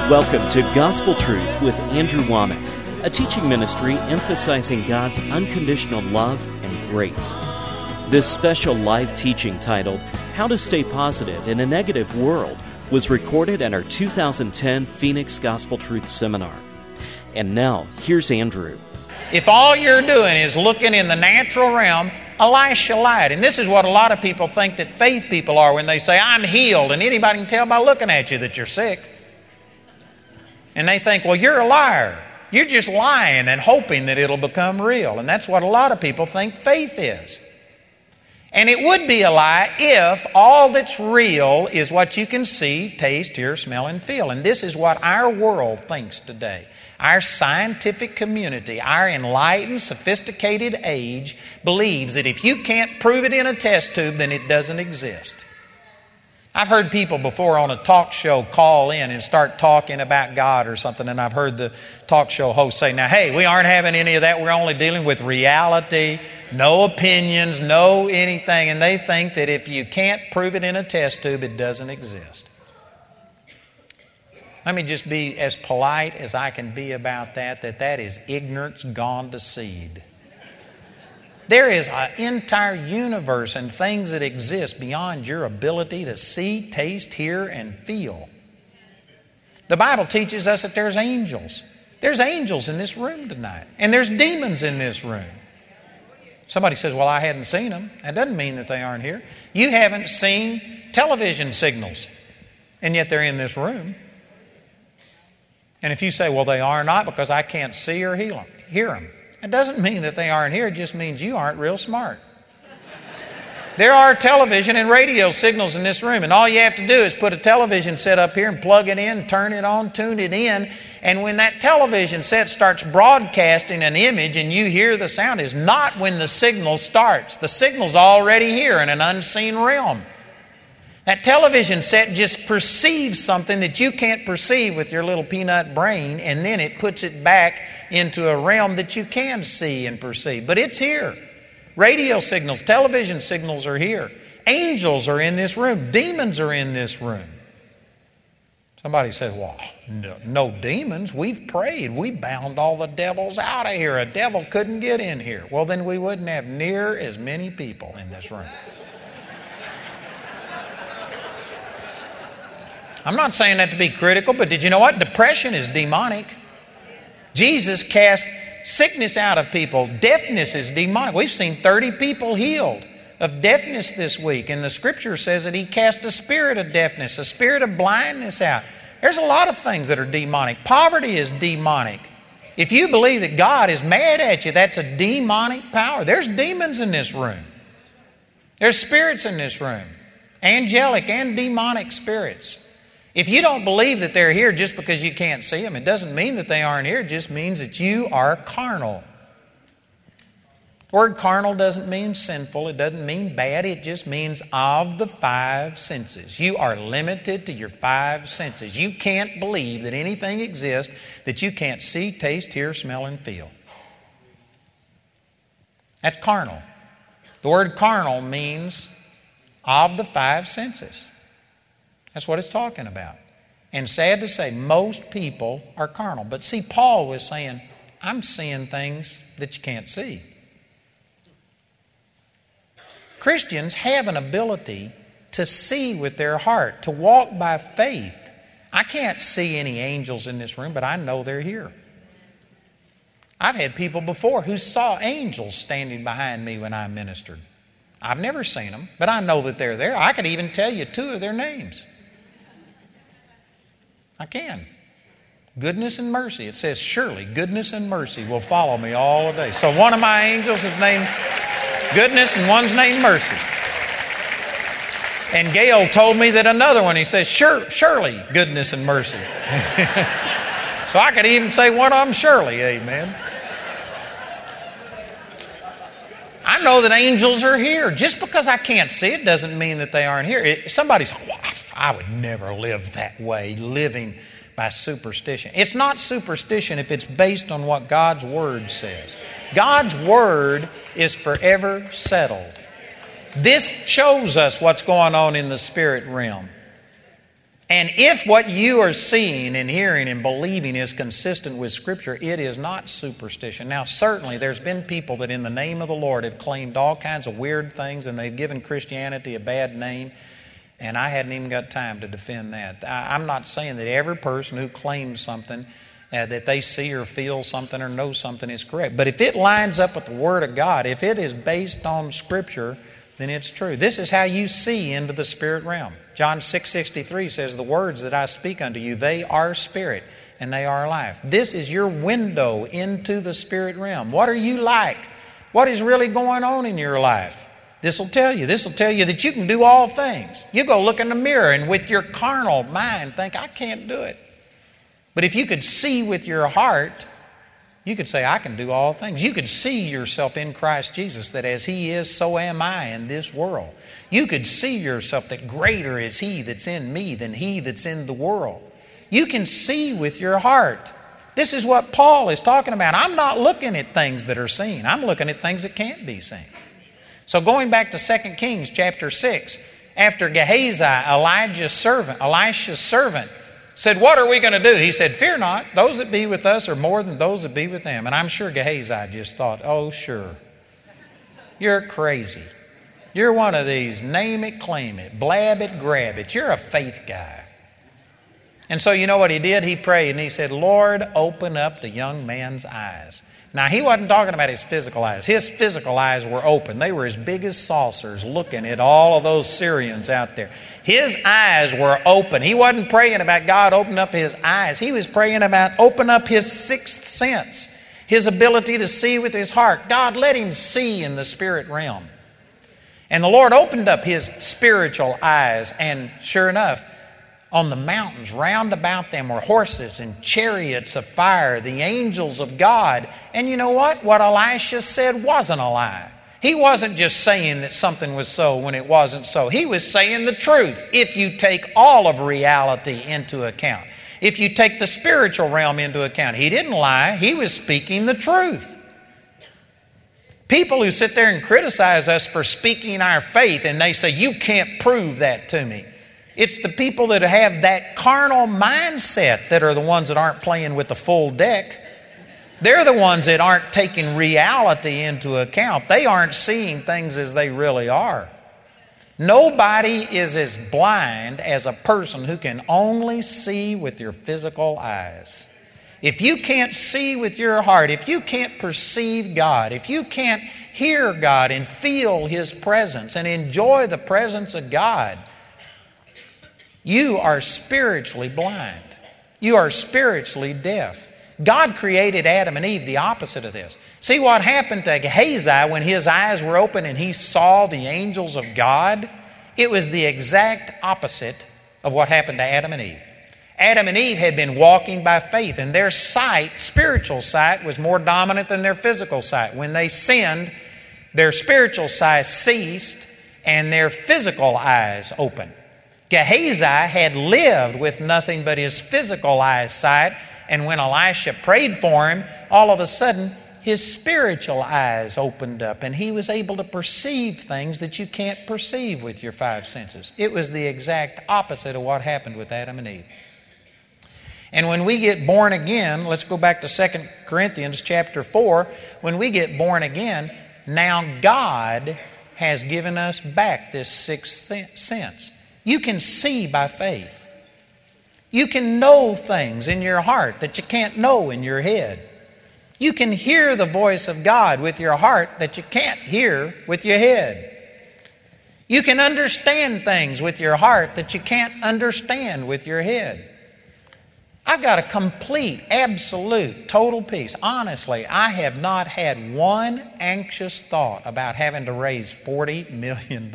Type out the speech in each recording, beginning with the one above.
Welcome to Gospel Truth with Andrew Womack, a teaching ministry emphasizing God's unconditional love and grace. This special live teaching titled, How to Stay Positive in a Negative World, was recorded at our 2010 Phoenix Gospel Truth Seminar. And now, here's Andrew. If all you're doing is looking in the natural realm, Elisha lied. And this is what a lot of people think that faith people are when they say, I'm healed. And anybody can tell by looking at you that you're sick. And they think, well, you're a liar. You're just lying and hoping that it'll become real. And that's what a lot of people think faith is. And it would be a lie if all that's real is what you can see, taste, hear, smell, and feel. And this is what our world thinks today. Our scientific community, our enlightened, sophisticated age believes that if you can't prove it in a test tube, then it doesn't exist. I've heard people before on a talk show call in and start talking about God or something, and I've heard the talk show host say, now, hey, we aren't having any of that. We're only dealing with reality, no opinions, no anything. And they think that if you can't prove it in a test tube, it doesn't exist. Let me just be as polite as I can be about that is ignorance gone to seed. There is an entire universe and things that exist beyond your ability to see, taste, hear, and feel. The Bible teaches us that there's angels. There's angels in this room tonight. And there's demons in this room. Somebody says, well, I hadn't seen them. That doesn't mean that they aren't here. You haven't seen television signals, and yet they're in this room. And if you say, well, they are not because I can't see or hear them, it doesn't mean that they aren't here. It just means you aren't real smart. There are television and radio signals in this room, and all you have to do is put a television set up here and plug it in, turn it on, tune it in, and when that television set starts broadcasting an image and you hear the sound is not when the signal starts. The signal's already here in an unseen realm. That television set just perceives something that you can't perceive with your little peanut brain, and then it puts it back into a realm that you can see and perceive. But it's here. Radio signals, television signals are here. Angels are in this room. Demons are in this room. Somebody says, well, no demons. We've prayed. We bound all the devils out of here. A devil couldn't get in here. Well, then we wouldn't have near as many people in this room. I'm not saying that to be critical, but did you know what? Depression is demonic. Jesus cast sickness out of people. Deafness is demonic. We've seen 30 people healed of deafness this week. And the Scripture says that He cast a spirit of deafness, a spirit of blindness out. There's a lot of things that are demonic. Poverty is demonic. If you believe that God is mad at you, that's a demonic power. There's demons in this room. There's spirits in this room. Angelic and demonic spirits. If you don't believe that they're here just because you can't see them, it doesn't mean that they aren't here. It just means that you are carnal. The word carnal doesn't mean sinful. It doesn't mean bad. It just means of the five senses. You are limited to your five senses. You can't believe that anything exists that you can't see, taste, hear, smell, and feel. That's carnal. The word carnal means of the five senses. That's what it's talking about. And sad to say, most people are carnal. But see, Paul was saying, I'm seeing things that you can't see. Christians have an ability to see with their heart, to walk by faith. I can't see any angels in this room, but I know they're here. I've had people before who saw angels standing behind me when I ministered. I've never seen them, but I know that they're there. I could even tell you 2 of their names. I can. Goodness and mercy. It says, surely goodness and mercy will follow me all the day. So one of my angels is named Goodness and one's named Mercy. And Gail told me that another one, he says, surely goodness and mercy. So I could even say one of them, surely, amen. I know that angels are here. Just because I can't see it doesn't mean that they aren't here. Somebody's like, well, I would never live that way, living by superstition. It's not superstition if it's based on what God's Word says. God's Word is forever settled. This shows us what's going on in the spirit realm. And if what you are seeing and hearing and believing is consistent with Scripture, it is not superstition. Now, certainly there's been people that in the name of the Lord have claimed all kinds of weird things, and they've given Christianity a bad name, and I hadn't even got time to defend that. I'm not saying that every person who claims something that they see or feel something or know something is correct. But if it lines up with the Word of God, if it is based on Scripture, then it's true. This is how you see into the spirit realm. John 6:63 says, "The words that I speak unto you, they are spirit and they are life." This is your window into the spirit realm. What are you like? What is really going on in your life? This will tell you. This will tell you that you can do all things. You go look in the mirror and with your carnal mind think, "I can't do it." But if you could see with your heart, you could say, "I can do all things." You could see yourself in Christ Jesus, that as He is, so am I in this world. You could see yourself that greater is He that's in me than he that's in the world. You can see with your heart. This is what Paul is talking about. I'm not looking at things that are seen. I'm looking at things that can't be seen. So going back to 2 Kings chapter 6, after Gehazi, Elisha's servant, said, "What are we going to do?" He said, "Fear not, those that be with us are more than those that be with them." And I'm sure Gehazi just thought, "Oh, sure. You're crazy. You're one of these name it, claim it, blab it, grab it. You're a faith guy." And so you know what he did? He prayed and he said, "Lord, open up the young man's eyes." Now, he wasn't talking about his physical eyes. His physical eyes were open. They were as big as saucers looking at all of those Syrians out there. His eyes were open. He wasn't praying about God open up his eyes. He was praying about open up his sixth sense, his ability to see with his heart. God, let him see in the spirit realm. And the Lord opened up his spiritual eyes, and sure enough, on the mountains round about them were horses and chariots of fire, the angels of God. And you know what? What Elisha said wasn't a lie. He wasn't just saying that something was so when it wasn't so. He was saying the truth if you take all of reality into account. If you take the spiritual realm into account. He didn't lie. He was speaking the truth. People who sit there and criticize us for speaking our faith and they say, "You can't prove that to me." It's the people that have that carnal mindset that are the ones that aren't playing with the full deck. They're the ones that aren't taking reality into account. They aren't seeing things as they really are. Nobody is as blind as a person who can only see with your physical eyes. If you can't see with your heart, if you can't perceive God, if you can't hear God and feel His presence and enjoy the presence of God, you are spiritually blind. You are spiritually deaf. God created Adam and Eve the opposite of this. See what happened to Gehazi when his eyes were open and he saw the angels of God? It was the exact opposite of what happened to Adam and Eve. Adam and Eve had been walking by faith, and their sight, spiritual sight, was more dominant than their physical sight. When they sinned, their spiritual sight ceased and their physical eyes opened. Gehazi had lived with nothing but his physical eyesight, and when Elisha prayed for him, all of a sudden his spiritual eyes opened up and he was able to perceive things that you can't perceive with your five senses. It was the exact opposite of what happened with Adam and Eve. And when we get born again, let's go back to 2 Corinthians chapter 4. When we get born again, now God has given us back this sixth sense. You can see by faith. You can know things in your heart that you can't know in your head. You can hear the voice of God with your heart that you can't hear with your head. You can understand things with your heart that you can't understand with your head. I've got a complete, absolute, total peace. Honestly, I have not had one anxious thought about having to raise $40 million.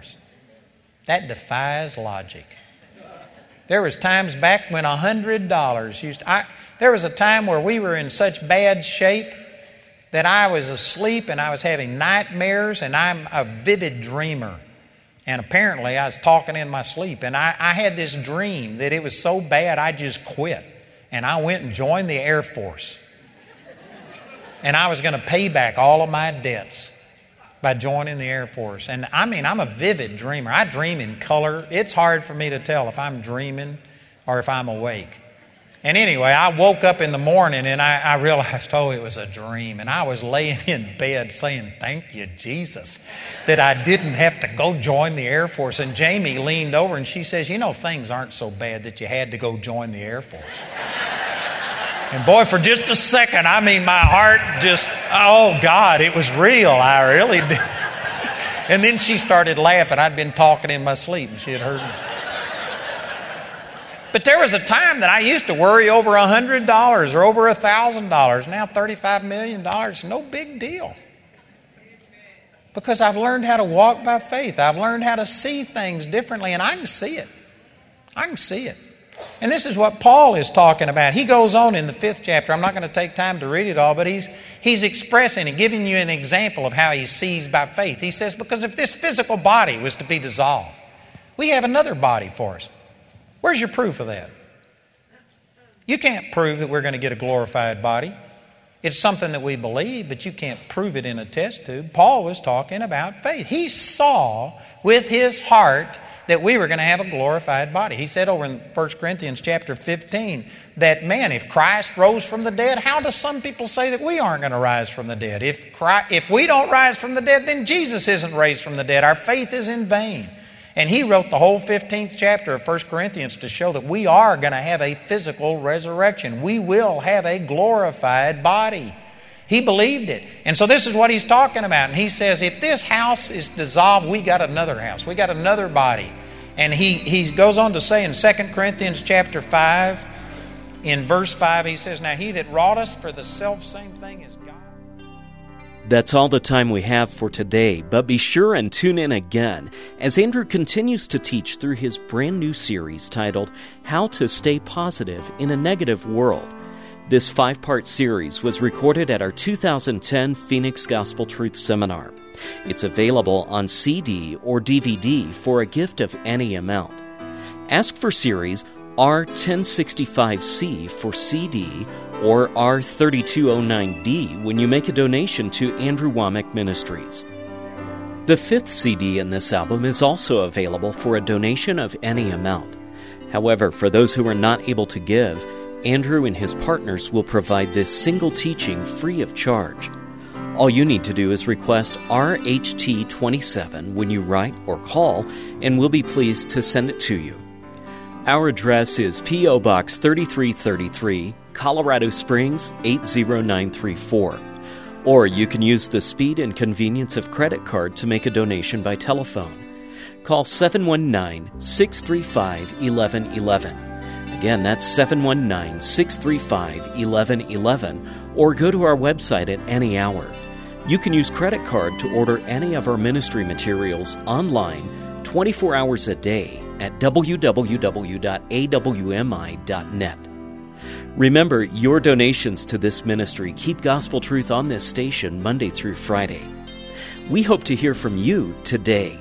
That defies logic. There was times back when $100 there was a time where we were in such bad shape that I was asleep and I was having nightmares, and I'm a vivid dreamer. And apparently I was talking in my sleep, and I had this dream that it was so bad I just quit. And I went and joined the Air Force. And I was going to pay back all of my debts by joining the Air Force. And I mean, I'm a vivid dreamer. I dream in color. It's hard for me to tell if I'm dreaming or if I'm awake. And anyway, I woke up in the morning and I realized, it was a dream. And I was laying in bed saying, thank you, Jesus, that I didn't have to go join the Air Force. And Jamie leaned over and she says, things aren't so bad that you had to go join the Air Force. And boy, for just a second, my heart just, oh God, it was real. I really did. And then she started laughing. I'd been talking in my sleep and she had heard me. But there was a time that I used to worry over $100 or over $1,000. Now $35 million, no big deal. Because I've learned how to walk by faith. I've learned how to see things differently, and I can see it. I can see it. And this is what Paul is talking about. He goes on in the 5th chapter. I'm not going to take time to read it all, but he's expressing and giving you an example of how he sees by faith. He says, because if this physical body was to be dissolved, we have another body for us. Where's your proof of that? You can't prove that we're going to get a glorified body. It's something that we believe, but you can't prove it in a test tube. Paul was talking about faith. He saw with his heart that we were going to have a glorified body. He said over in 1 Corinthians chapter 15 that, if Christ rose from the dead, how do some people say that we aren't going to rise from the dead? If we don't rise from the dead, then Jesus isn't raised from the dead. Our faith is in vain. And he wrote the whole 15th chapter of 1 Corinthians to show that we are going to have a physical resurrection. We will have a glorified body. He believed it. And so this is what he's talking about. And he says, if this house is dissolved, we got another house. We got another body. And he goes on to say in 2 Corinthians chapter 5, in verse 5, he says, now he that wrought us for the selfsame thing is God. That's all the time we have for today, but be sure and tune in again as Andrew continues to teach through his brand new series titled, How to Stay Positive in a Negative World. This 5-part series was recorded at our 2010 Phoenix Gospel Truth Seminar. It's available on CD or DVD for a gift of any amount. Ask for series R1065C for CD or R3209D when you make a donation to Andrew Wommack Ministries. The 5th CD in this album is also available for a donation of any amount. However, for those who are not able to give, Andrew and his partners will provide this single teaching free of charge. All you need to do is request RHT27 when you write or call, and we'll be pleased to send it to you. Our address is P.O. Box 3333, Colorado Springs 80934. Or you can use the speed and convenience of credit card to make a donation by telephone. Call 719-635-1111. Again, that's 719-635-1111, or go to our website at any hour. You can use credit card to order any of our ministry materials online 24 hours a day at www.awmi.net. Remember, your donations to this ministry keep Gospel Truth on this station Monday through Friday. We hope to hear from you today.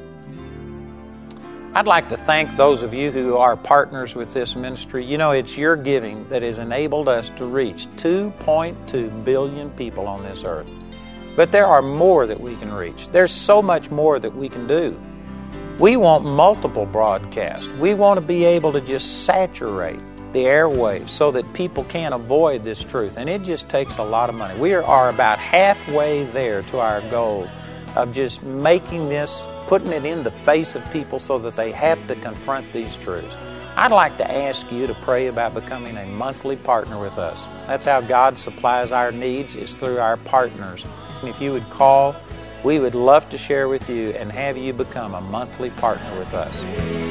I'd like to thank those of you who are partners with this ministry. It's your giving that has enabled us to reach 2.2 billion people on this earth. But there are more that we can reach. There's so much more that we can do. We want multiple broadcasts. We want to be able to just saturate the airwaves so that people can't avoid this truth. And it just takes a lot of money. We are about halfway there to our goal of just making this, putting it in the face of people so that they have to confront these truths. I'd like to ask you to pray about becoming a monthly partner with us. That's how God supplies our needs, is through our partners. And if you would call, we would love to share with you and have you become a monthly partner with us.